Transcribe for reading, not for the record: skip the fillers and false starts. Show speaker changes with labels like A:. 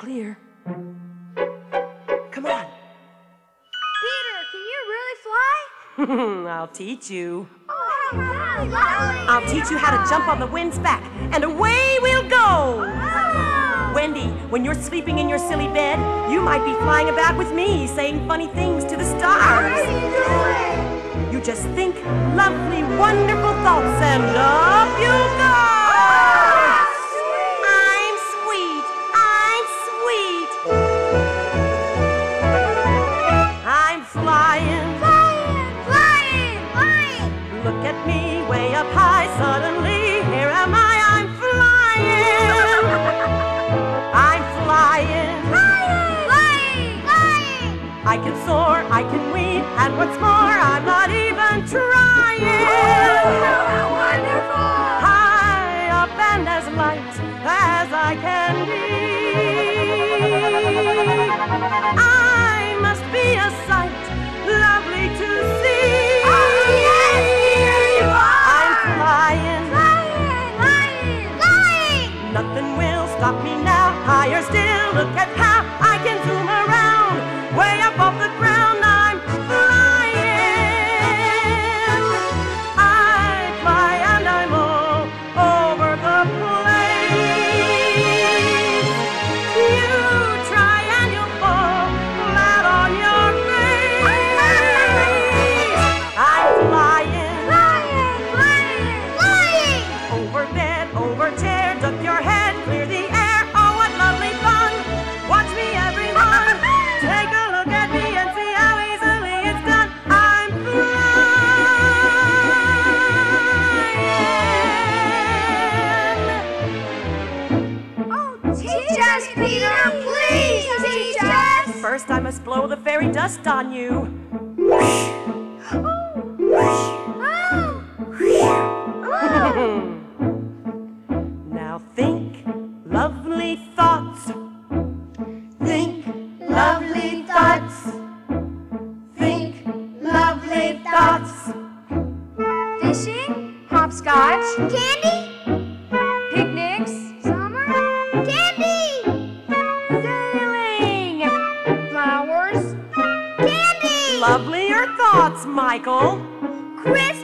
A: clear. Come on.
B: Peter, can you really fly?
A: I'll teach you.
B: Oh,
A: I'll teach you how to jump on the wind's back, and away we'll go. Wendy, when you're sleeping in your silly bed, you might be flying about with me, saying funny things to the stars.
B: What are you doing?
A: You just think lovely, wonderful thoughts, and up you go. I'm sweet. I'm sweet. I'm flying.
B: Flying.
A: Look at me way up high. Suddenly, here am I. I'm flying. I'm flying.
B: Flying.
A: I can soar, I can weave, and what's more, I'm not even trying.
B: How wonderful.
A: High up and as light as I can be. I must be a sight lovely to see.
B: Oh, yes, here you are.
A: I'm flying.
B: Flying.
A: Nothing will stop me now. Higher still, look at how I can zoom around. Way up off the ground, I'm flying. I fly and I'm all over the place. You try and you'll fall flat on your face. I'm flying. Over bed, over chair, duck your head, clear the air. Oh, what lovely fun! Watch me, everyone. Take a look at me and see how easily it's done. I'm flying.
B: Oh, teach us, Peter, please teach us.
A: First, I must blow the fairy dust on you. Now think lovely thoughts. Think lovely thoughts. Think lovely thoughts.
B: Fishing, hopscotch, candy, picnics, summer, candy, sailing, flowers, candy,
A: Lovelier thoughts, Michael.
B: Christmas.